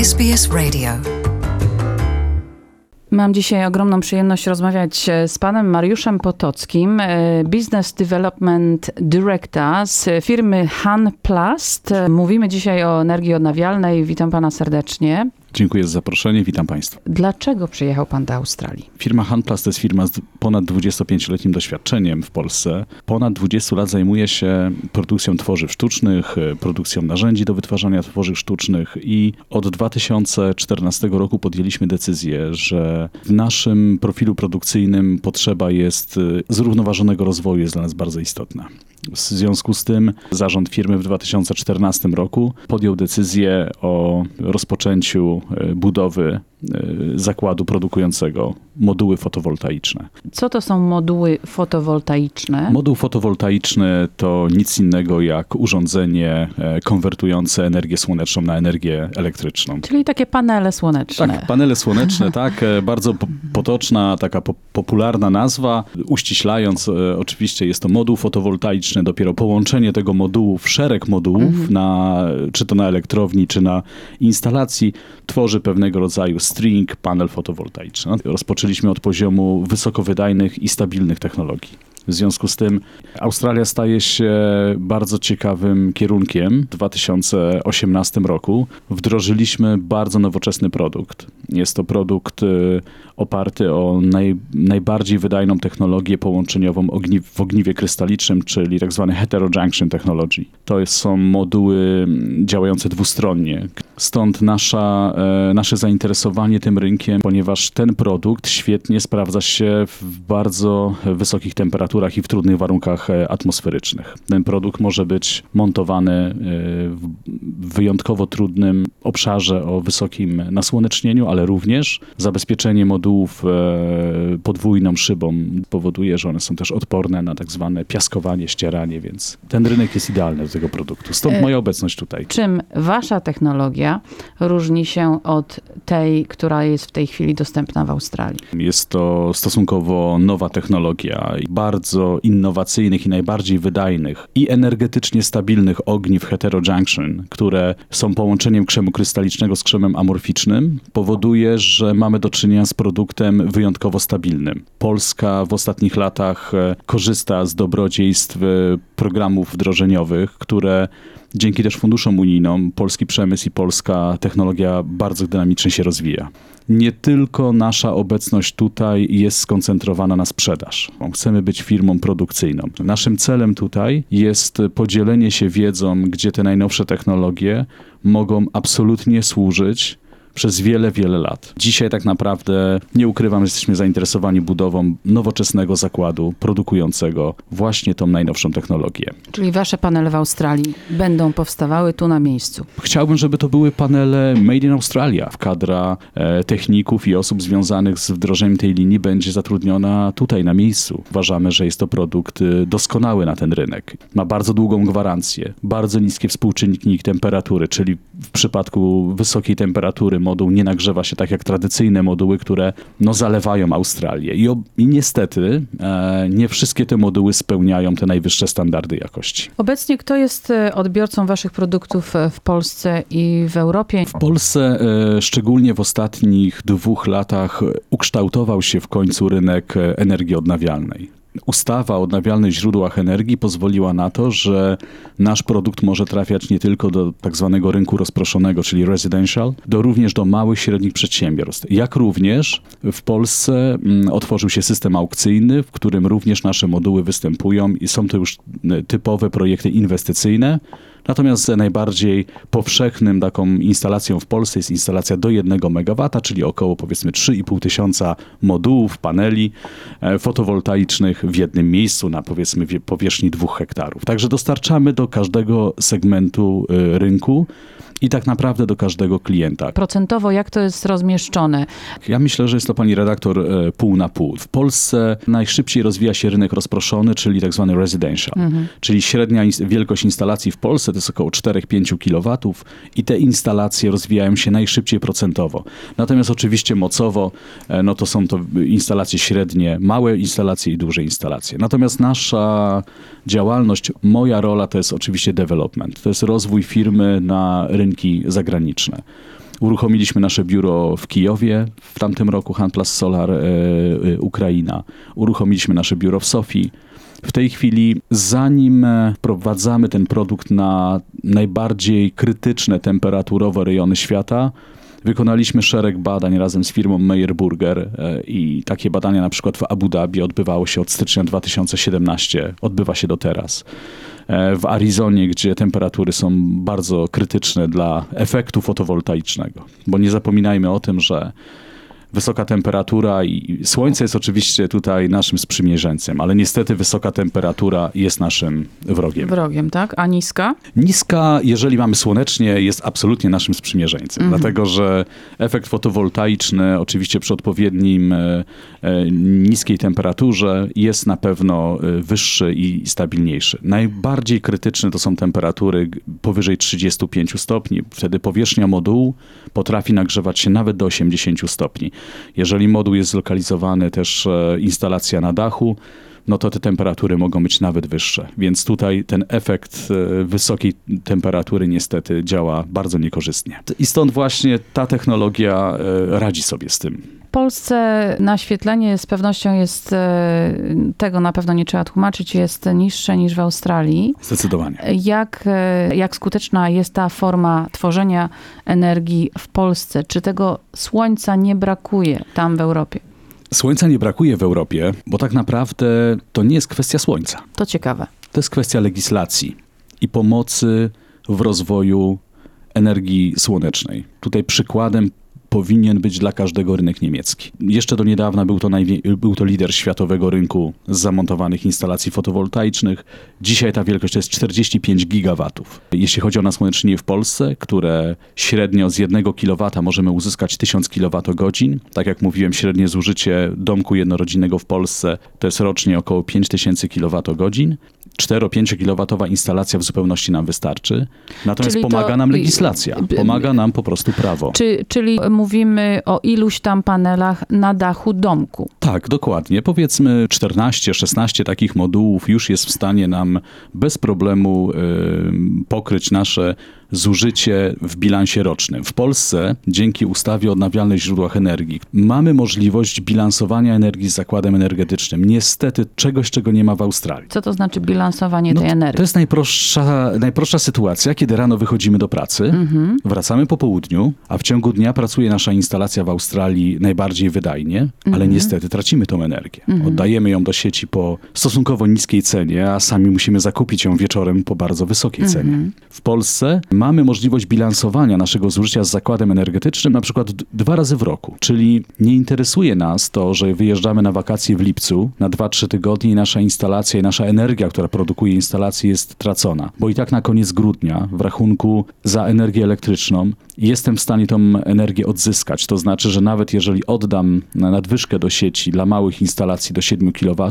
SBS Radio. Mam dzisiaj ogromną przyjemność rozmawiać z panem Mariuszem Potockim, Business Development Director z firmy Hanplast. Mówimy dzisiaj o energii odnawialnej. Witam pana serdecznie. Dziękuję za zaproszenie, witam Państwa. Dlaczego przyjechał pan do Australii? Firma Hanplast to jest firma z ponad 25-letnim doświadczeniem w Polsce. Ponad 20 lat zajmuje się produkcją tworzyw sztucznych, produkcją narzędzi do wytwarzania tworzyw sztucznych i od 2014 roku podjęliśmy decyzję, że w naszym profilu produkcyjnym potrzeba jest zrównoważonego rozwoju, jest dla nas bardzo istotna. W związku z tym zarząd firmy w 2014 roku podjął decyzję o rozpoczęciu budowy zakładu produkującego moduły fotowoltaiczne. Co to są moduły fotowoltaiczne? Moduł fotowoltaiczny to nic innego jak urządzenie konwertujące energię słoneczną na energię elektryczną. Czyli takie panele słoneczne. Tak, panele słoneczne, tak. Bardzo potoczna, taka popularna nazwa. Uściślając, oczywiście jest to moduł fotowoltaiczny. Dopiero połączenie tego modułu w szereg modułów, czy to na elektrowni, czy na instalacji, tworzy pewnego rodzaju string, panel fotowoltaiczny. Rozpoczęliśmy od poziomu wysokowydajnych i stabilnych technologii. W związku z tym Australia staje się bardzo ciekawym kierunkiem. W 2018 roku wdrożyliśmy bardzo nowoczesny produkt. Jest to produkt oparty o najbardziej wydajną technologię połączeniową w ogniwie krystalicznym, czyli tak zwany heterojunction technology. To są moduły działające dwustronnie. Stąd nasze zainteresowanie tym rynkiem, ponieważ ten produkt świetnie sprawdza się w bardzo wysokich temperaturach i w trudnych warunkach atmosferycznych. Ten produkt może być montowany w wyjątkowo trudnym obszarze o wysokim nasłonecznieniu, ale również zabezpieczenie modułów podwójną szybą powoduje, że one są też odporne na tak zwane piaskowanie, ścieranie, więc ten rynek jest idealny do tego produktu. Stąd moja obecność tutaj. Czym wasza technologia różni się od tej, która jest w tej chwili dostępna w Australii? Jest to stosunkowo nowa technologia, bardzo innowacyjnych i najbardziej wydajnych i energetycznie stabilnych ogniw heterojunction, które są połączeniem krzemu krystalicznego z krzemem amorficznym, powoduje, że mamy do czynienia z produktem wyjątkowo stabilnym. Polska w ostatnich latach korzysta z dobrodziejstw programów wdrożeniowych, które dzięki też funduszom unijnym polski przemysł i polska technologia bardzo dynamicznie się rozwija. Nie tylko nasza obecność tutaj jest skoncentrowana na sprzedaż. Chcemy być firmą produkcyjną. Naszym celem tutaj jest podzielenie się wiedzą, gdzie te najnowsze technologie mogą absolutnie służyć przez wiele, wiele lat. Dzisiaj tak naprawdę, nie ukrywam, że jesteśmy zainteresowani budową nowoczesnego zakładu produkującego właśnie tą najnowszą technologię. Czyli wasze panele w Australii będą powstawały tu na miejscu? Chciałbym, żeby to były panele made in Australia. Kadra techników i osób związanych z wdrożeniem tej linii będzie zatrudniona tutaj na miejscu. Uważamy, że jest to produkt doskonały na ten rynek. Ma bardzo długą gwarancję, bardzo niskie współczynniki temperatury, czyli w przypadku wysokiej temperatury moduł nie nagrzewa się tak jak tradycyjne moduły, które zalewają Australię. I niestety nie wszystkie te moduły spełniają te najwyższe standardy jakości. Obecnie kto jest odbiorcą waszych produktów w Polsce i w Europie? W Polsce, szczególnie w ostatnich 2 latach, ukształtował się w końcu rynek energii odnawialnej. Ustawa o odnawialnych źródłach energii pozwoliła na to, że nasz produkt może trafiać nie tylko do tak zwanego rynku rozproszonego, czyli residential, również do małych, średnich przedsiębiorstw. Jak również w Polsce otworzył się system aukcyjny, w którym również nasze moduły występują i są to już typowe projekty inwestycyjne. Natomiast najbardziej powszechnym taką instalacją w Polsce jest instalacja do 1 MW, czyli około powiedzmy 3,5 tysiąca modułów, paneli fotowoltaicznych w jednym miejscu na powiedzmy powierzchni 2 hektarów. Także dostarczamy do każdego segmentu rynku i tak naprawdę do każdego klienta. Procentowo jak to jest rozmieszczone? Ja myślę, że jest to, pani redaktor, pół na pół. W Polsce najszybciej rozwija się rynek rozproszony, czyli tak zwany residential. Czyli średnia wielkość instalacji w Polsce to jest około 4-5 kW i te instalacje rozwijają się najszybciej procentowo. Natomiast oczywiście mocowo, to są to instalacje średnie, małe instalacje i duże instalacje. Natomiast nasza działalność, moja rola to jest oczywiście development. To jest rozwój firmy na rynki zagraniczne. Uruchomiliśmy nasze biuro w Kijowie w tamtym roku, Hanplast Solar Ukraina. Uruchomiliśmy nasze biuro w Sofii. W tej chwili, zanim wprowadzamy ten produkt na najbardziej krytyczne temperaturowo rejony świata, wykonaliśmy szereg badań razem z firmą Meyer Burger i takie badania na przykład w Abu Dhabi odbywało się od stycznia 2017, odbywa się do teraz. W Arizonie, gdzie temperatury są bardzo krytyczne dla efektu fotowoltaicznego. Bo nie zapominajmy o tym, że wysoka temperatura i słońce jest oczywiście tutaj naszym sprzymierzeńcem, ale niestety wysoka temperatura jest naszym wrogiem. Wrogiem, tak? A niska? Niska, jeżeli mamy słonecznie, jest absolutnie naszym sprzymierzeńcem, dlatego że efekt fotowoltaiczny oczywiście przy odpowiednim niskiej temperaturze jest na pewno wyższy i stabilniejszy. Najbardziej krytyczne to są temperatury powyżej 35 stopni. Wtedy powierzchnia modułu potrafi nagrzewać się nawet do 80 stopni. Jeżeli moduł jest zlokalizowany też instalacja na dachu, no to te temperatury mogą być nawet wyższe. Więc tutaj ten efekt wysokiej temperatury niestety działa bardzo niekorzystnie. I stąd właśnie ta technologia radzi sobie z tym. W Polsce naświetlenie z pewnością jest, tego na pewno nie trzeba tłumaczyć, jest niższe niż w Australii. Zdecydowanie. Jak skuteczna jest ta forma tworzenia energii w Polsce? Czy tego słońca nie brakuje tam w Europie? Słońca nie brakuje w Europie, bo tak naprawdę to nie jest kwestia słońca. To ciekawe. To jest kwestia legislacji i pomocy w rozwoju energii słonecznej. Tutaj przykładem powinien być dla każdego rynek niemiecki. Jeszcze do niedawna był to lider światowego rynku zamontowanych instalacji fotowoltaicznych. Dzisiaj ta wielkość to jest 45 gigawatów. Jeśli chodzi o nasłonecznienie w Polsce, które średnio z 1 kW możemy uzyskać 1000 kWh. Tak jak mówiłem, średnie zużycie domku jednorodzinnego w Polsce to jest rocznie około 5000 kWh. 4-5 kW instalacja w zupełności nam wystarczy. Natomiast pomaga nam legislacja, pomaga nam po prostu prawo. Czyli mówimy o iluś tam panelach na dachu domku. Tak, dokładnie. Powiedzmy 14-16 takich modułów już jest w stanie nam bez problemu pokryć nasze zużycie w bilansie rocznym. W Polsce, dzięki ustawie o odnawialnych źródłach energii, mamy możliwość bilansowania energii z zakładem energetycznym. Niestety czegoś, czego nie ma w Australii. Co to znaczy bilansowanie tej energii? To jest najprostsza sytuacja, kiedy rano wychodzimy do pracy, wracamy po południu, a w ciągu dnia pracuje nasza instalacja w Australii najbardziej wydajnie, ale niestety tracimy tą energię. Oddajemy ją do sieci po stosunkowo niskiej cenie, a sami musimy zakupić ją wieczorem po bardzo wysokiej cenie. W Polsce mamy możliwość bilansowania naszego zużycia z zakładem energetycznym na przykład 2 razy w roku. Czyli nie interesuje nas to, że wyjeżdżamy na wakacje w lipcu na 2-3 tygodnie i nasza instalacja i nasza energia, która produkuje instalację, jest tracona. Bo i tak na koniec grudnia w rachunku za energię elektryczną jestem w stanie tą energię odzyskać. To znaczy, że nawet jeżeli oddam nadwyżkę do sieci dla małych instalacji do 7 kW,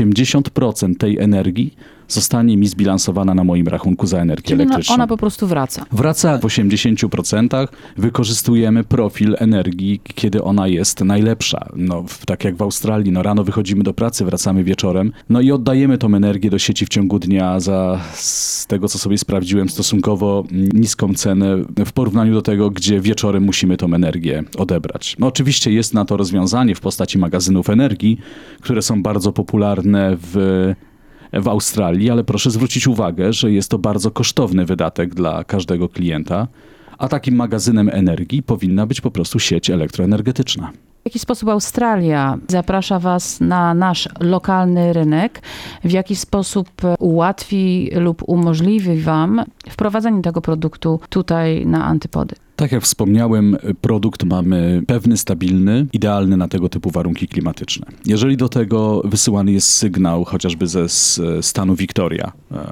80% tej energii zostanie mi zbilansowana na moim rachunku za energię elektryczną. Ona po prostu wraca. Wraca w 80%. Wykorzystujemy profil energii, kiedy ona jest najlepsza. Tak jak w Australii, rano wychodzimy do pracy, wracamy wieczorem, i oddajemy tą energię do sieci w ciągu dnia za, z tego co sobie sprawdziłem, stosunkowo niską cenę w porównaniu do tego, gdzie wieczorem musimy tą energię odebrać. Oczywiście jest na to rozwiązanie w postaci magazynów energii, które są bardzo popularne w Australii, ale proszę zwrócić uwagę, że jest to bardzo kosztowny wydatek dla każdego klienta, a takim magazynem energii powinna być po prostu sieć elektroenergetyczna. W jaki sposób Australia zaprasza was na nasz lokalny rynek? W jaki sposób ułatwi lub umożliwi wam wprowadzenie tego produktu tutaj na Antypody? Tak jak wspomniałem, produkt mamy pewny, stabilny, idealny na tego typu warunki klimatyczne. Jeżeli do tego wysyłany jest sygnał chociażby ze stanu Victoria,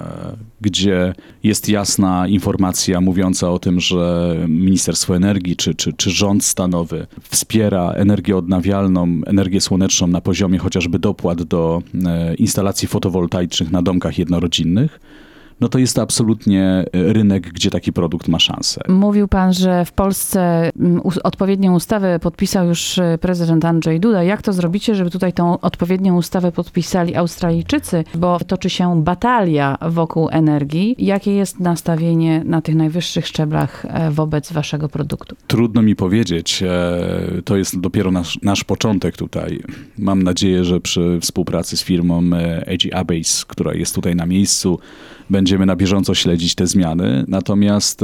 gdzie jest jasna informacja mówiąca o tym, że Ministerstwo Energii czy rząd stanowy wspiera energię odnawialną, energię słoneczną na poziomie chociażby dopłat do instalacji fotowoltaicznych na domkach jednorodzinnych, no to jest to absolutnie rynek, gdzie taki produkt ma szansę. Mówił pan, że w Polsce odpowiednią ustawę podpisał już prezydent Andrzej Duda. Jak to zrobicie, żeby tutaj tą odpowiednią ustawę podpisali Australijczycy? Bo toczy się batalia wokół energii. Jakie jest nastawienie na tych najwyższych szczeblach wobec waszego produktu? Trudno mi powiedzieć. To jest dopiero nasz początek tutaj. Mam nadzieję, że przy współpracy z firmą AG Abase, która jest tutaj na miejscu, będziemy na bieżąco śledzić te zmiany. Natomiast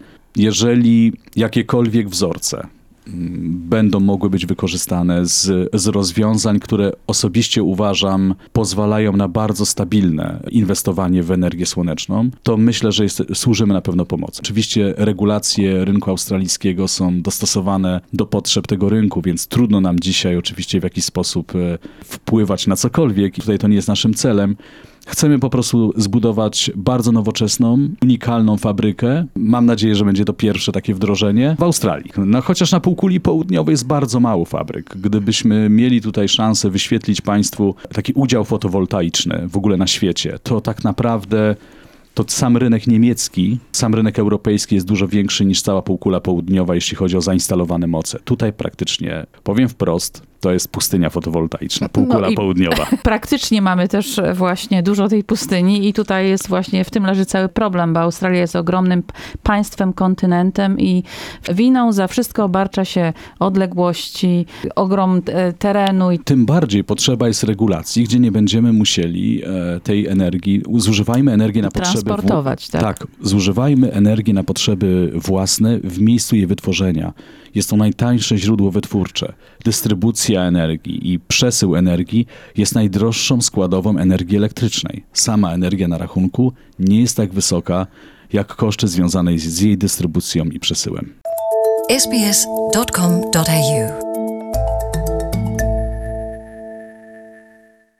jeżeli jakiekolwiek wzorce będą mogły być wykorzystane z rozwiązań, które osobiście uważam pozwalają na bardzo stabilne inwestowanie w energię słoneczną, to myślę, że służymy na pewno pomocy. Oczywiście regulacje rynku australijskiego są dostosowane do potrzeb tego rynku, więc trudno nam dzisiaj oczywiście w jakiś sposób wpływać na cokolwiek. Tutaj to nie jest naszym celem. Chcemy po prostu zbudować bardzo nowoczesną, unikalną fabrykę. Mam nadzieję, że będzie to pierwsze takie wdrożenie w Australii. No, chociaż na półkuli południowej jest bardzo mało fabryk. Gdybyśmy mieli tutaj szansę wyświetlić Państwu taki udział fotowoltaiczny w ogóle na świecie, to tak naprawdę to sam rynek niemiecki, sam rynek europejski jest dużo większy niż cała półkula południowa, jeśli chodzi o zainstalowane moce. Tutaj praktycznie, powiem wprost, to jest pustynia fotowoltaiczna, półkula południowa. Praktycznie mamy też właśnie dużo tej pustyni i tutaj jest właśnie, w tym leży cały problem, bo Australia jest ogromnym państwem, kontynentem i winą za wszystko obarcza się odległości, ogrom terenu. Tym bardziej potrzeba jest regulacji, gdzie nie będziemy musieli tej energii, zużywajmy energię na potrzeby... Transportować, tak. Tak, zużywajmy energię na potrzeby własne w miejscu jej wytworzenia. Jest to najtańsze źródło wytwórcze. Dystrybucja energii i przesył energii jest najdroższą składową energii elektrycznej. Sama energia na rachunku nie jest tak wysoka, jak koszty związane z jej dystrybucją i przesyłem. sbs.com.au